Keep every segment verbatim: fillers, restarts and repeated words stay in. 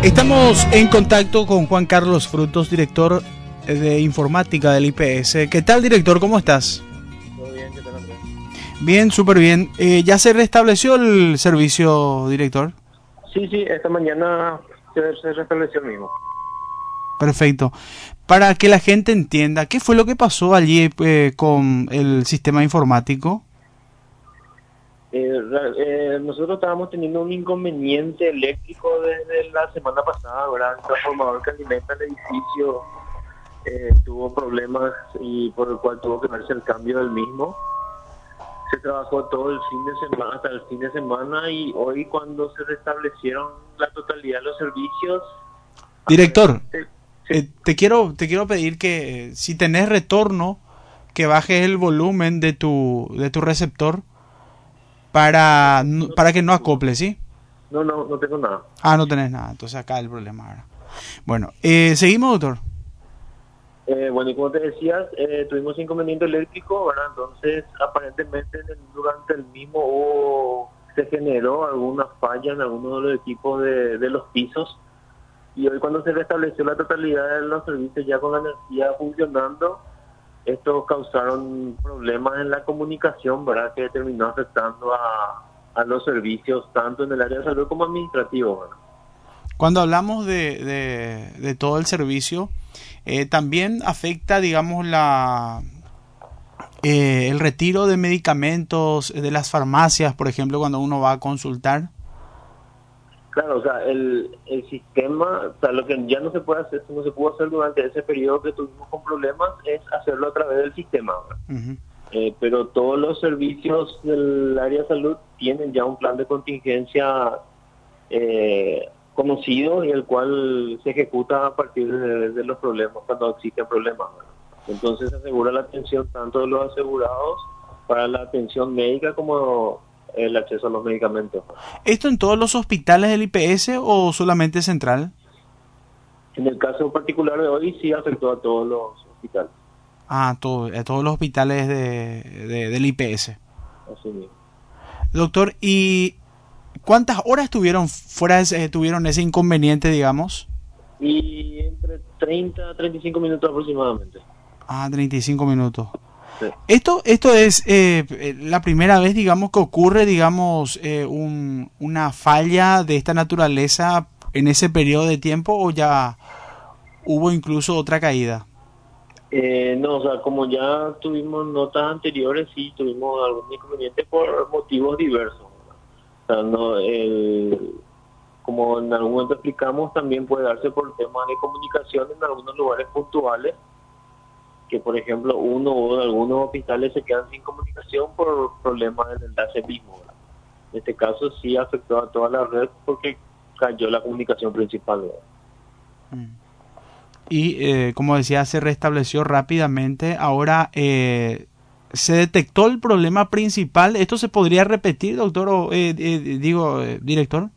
Estamos en contacto con Juan Carlos Frutos, director de informática del I P S. ¿Qué tal, director? ¿Cómo estás? Todo bien, ¿qué tal, Andrés? Bien, súper bien. Eh, ¿Ya se restableció el servicio, director? Sí, sí, esta mañana se, se restableció el mismo. Perfecto. Para que la gente entienda, ¿qué fue lo que pasó allí eh, con el sistema informático? Eh, ra- eh, nosotros estábamos teniendo un inconveniente eléctrico desde la semana pasada, ¿verdad? El transformador que alimenta el edificio eh, tuvo problemas y por el cual tuvo que verse el cambio del mismo. Se trabajó todo el fin de semana, hasta el fin de semana, y hoy cuando se restablecieron la totalidad de los servicios, Director, aparentemente, eh, sí, te quiero te quiero pedir que eh, si tenés retorno, que bajes el volumen de tu de tu receptor para no- no, para que no acople, ¿sí? no, no, no tengo nada. Ah, no tenés nada, entonces acá el problema ahora. Bueno, eh, seguimos, doctor. Eh, bueno, y como te decías, eh, tuvimos inconveniente eléctrico, ¿verdad? Entonces, aparentemente en el- durante el mismo hubo- se generó alguna falla en alguno de los equipos de, de los pisos, y hoy cuando se restableció la totalidad de los servicios ya con la energía funcionando, estos causaron problemas en la comunicación, ¿verdad? Que terminó afectando a, a los servicios tanto en el área de salud como administrativo, ¿verdad? Cuando hablamos de, de, de todo el servicio, eh, también afecta, digamos, la eh, el retiro de medicamentos de las farmacias, por ejemplo, cuando uno va a consultar. Claro, o sea, el, el sistema, o sea, lo que ya no se puede hacer, no se pudo hacer durante ese periodo que tuvimos con problemas, es hacerlo a través del sistema, ¿verdad? Ujú. Eh, pero todos los servicios del área de salud tienen ya un plan de contingencia eh, conocido, y el cual se ejecuta a partir de, de los problemas, cuando existen problemas, ¿verdad? Entonces se asegura la atención tanto de los asegurados para la atención médica como el acceso a los medicamentos. ¿Esto en todos los hospitales del I P S o solamente central? En el caso particular de hoy sí afectó a todos los hospitales. Ah, todo, a todos los hospitales de, de- del I P S. Así mismo. Doctor, ¿y cuántas horas tuvieron fuera de ese- tuvieron ese inconveniente, digamos? Y entre treinta a treinta y cinco minutos aproximadamente. Ah, treinta y cinco minutos. Sí. Esto, esto es eh, eh, la primera vez, digamos, que ocurre, digamos, eh, un, una falla de esta naturaleza en ese periodo de tiempo, o ya hubo incluso otra caída. Eh, no, o sea, como ya tuvimos notas anteriores, sí tuvimos algún inconveniente por motivos diversos, ¿verdad? O sea, no, el, como en algún momento explicamos, también puede darse por temas de comunicación en algunos lugares puntuales, que por ejemplo uno o algunos hospitales se quedan sin comunicación por problemas del enlace mismo, ¿verdad? En este caso sí afectó a toda la red porque cayó la comunicación principal, ¿verdad? Mm. Y eh, como decía, se restableció rápidamente. Ahora eh, se detectó el problema principal. ¿Esto se podría repetir, doctor? O, eh, eh, digo, eh, director.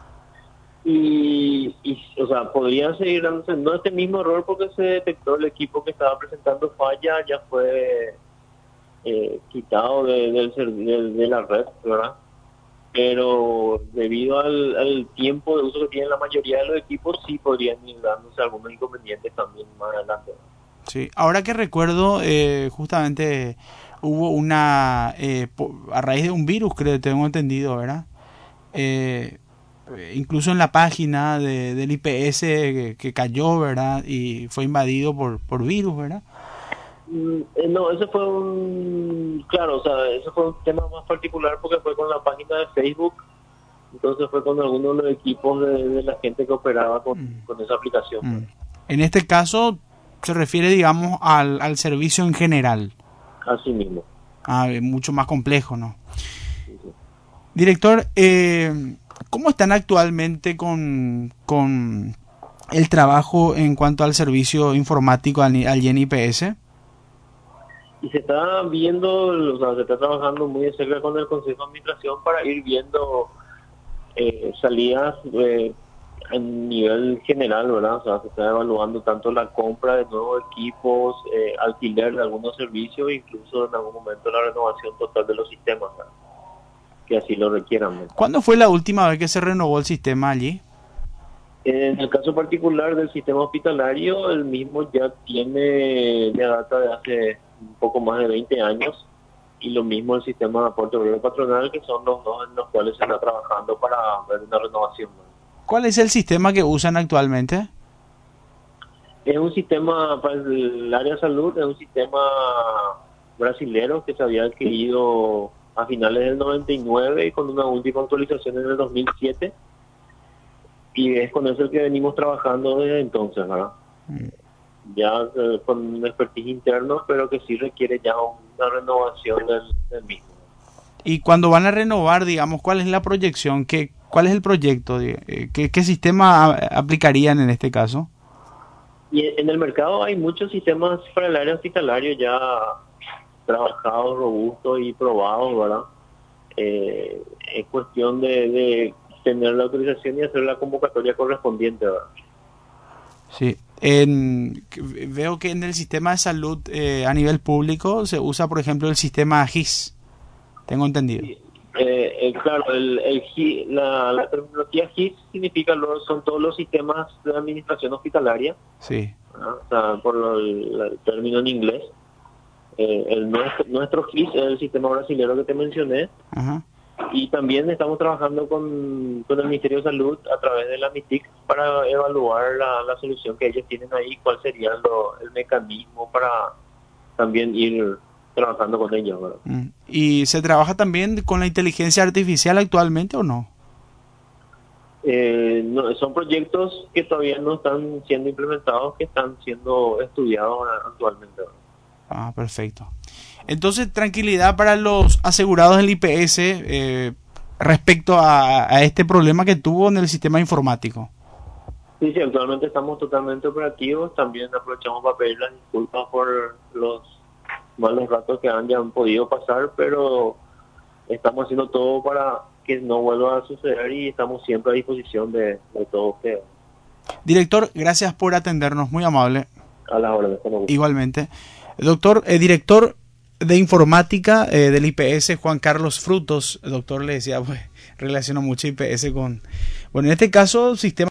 Y, y, o sea, podría seguir dándose, no este mismo error, porque se detectó el equipo que estaba presentando falla, ya fue eh, quitado de, del servi- de, de la red, ¿verdad? Pero debido al, al tiempo de uso que tienen la mayoría de los equipos, sí podrían ir dándose algunos inconvenientes también más adelante, ¿verdad? Sí. Ahora que recuerdo, eh, justamente hubo una, eh, po- a raíz de un virus, creo, tengo entendido, ¿verdad? Eh, eh, incluso en la página de, del I P S que, que cayó, ¿verdad? Y fue invadido por, por virus, ¿verdad? Mm, eh, No, ese fue un, claro, o sea, ese fue un tema más particular porque fue con la página de Facebook, entonces fue con algunos de los equipos de, de la gente que operaba con, Mm. con esa aplicación, Mm. ¿verdad? En este caso se refiere, digamos, al, al servicio en general. Así mismo. Ah, eh, mucho más complejo, ¿no? Sí, sí. Director, eh, ¿cómo están actualmente con, con el trabajo en cuanto al servicio informático al, al I P S? Y se está viendo, o sea, se está trabajando muy de cerca con el Consejo de Administración para ir viendo eh, salidas eh, a nivel general, ¿verdad? O sea, se está evaluando tanto la compra de nuevos equipos, eh, alquiler de algunos servicios, incluso en algún momento la renovación total de los sistemas, ¿verdad? Que así lo requieran, ¿verdad? ¿Cuándo fue la última vez que se renovó el sistema allí? En el caso particular del sistema hospitalario, el mismo ya tiene la data de hace un poco más de veinte años, y lo mismo el sistema de aporte obrero patronal, que son los dos en los cuales se está trabajando para ver una renovación. ¿Cuál es el sistema que usan actualmente? Es un sistema para el área de salud, es un sistema brasilero que se había adquirido a finales del noventa y nueve y con una última actualización en el dos mil siete, y es con eso el que venimos trabajando desde entonces, ¿verdad? Mm. Ya eh, con un expertise interno, pero que sí requiere ya una renovación del, del mismo. Y cuando van a renovar, digamos, ¿cuál es la proyección? ¿Qué, ¿Cuál es el proyecto? ¿Qué, qué sistema aplicarían en este caso? Y en el mercado hay muchos sistemas para el área hospitalario ya trabajados, robustos y probados, ¿verdad? Eh, es cuestión de, de tener la autorización y hacer la convocatoria correspondiente, ¿verdad? Sí. En, veo que en el sistema de salud eh, a nivel público se usa, por ejemplo, el sistema G I S. Tengo entendido. Sí. Eh, eh, claro, el, el G I S, la, la terminología G I S significa lo, son todos los sistemas de administración hospitalaria. Sí. ¿No? O sea, por lo, el, el término en inglés. Eh, el nuestro, nuestro G I S es el sistema brasileño que te mencioné. Ajá. Y también estamos trabajando con, con el Ministerio de Salud a través de la MITIC para evaluar la, la solución que ellos tienen ahí, cuál sería lo, el mecanismo para también ir trabajando con ellos, ¿verdad? Mm. ¿Y se trabaja también con la inteligencia artificial actualmente o no? Eh, no, son proyectos que todavía no están siendo implementados, que están siendo estudiados actualmente, ¿verdad? Ah, perfecto. Entonces, tranquilidad para los asegurados del I P S eh, respecto a, a este problema que tuvo en el sistema informático. Sí, sí, actualmente estamos totalmente operativos. También aprovechamos para pedir las disculpas por los malos ratos que han, ya han podido pasar, pero estamos haciendo todo para que no vuelva a suceder y estamos siempre a disposición de, de todos ustedes. Director, gracias por atendernos, muy amable. A las órdenes. Igualmente. Doctor, eh, director de informática eh, del I P S, Juan Carlos Frutos. El doctor le decía, pues, relaciono mucho I P S con, bueno, en este caso, sistema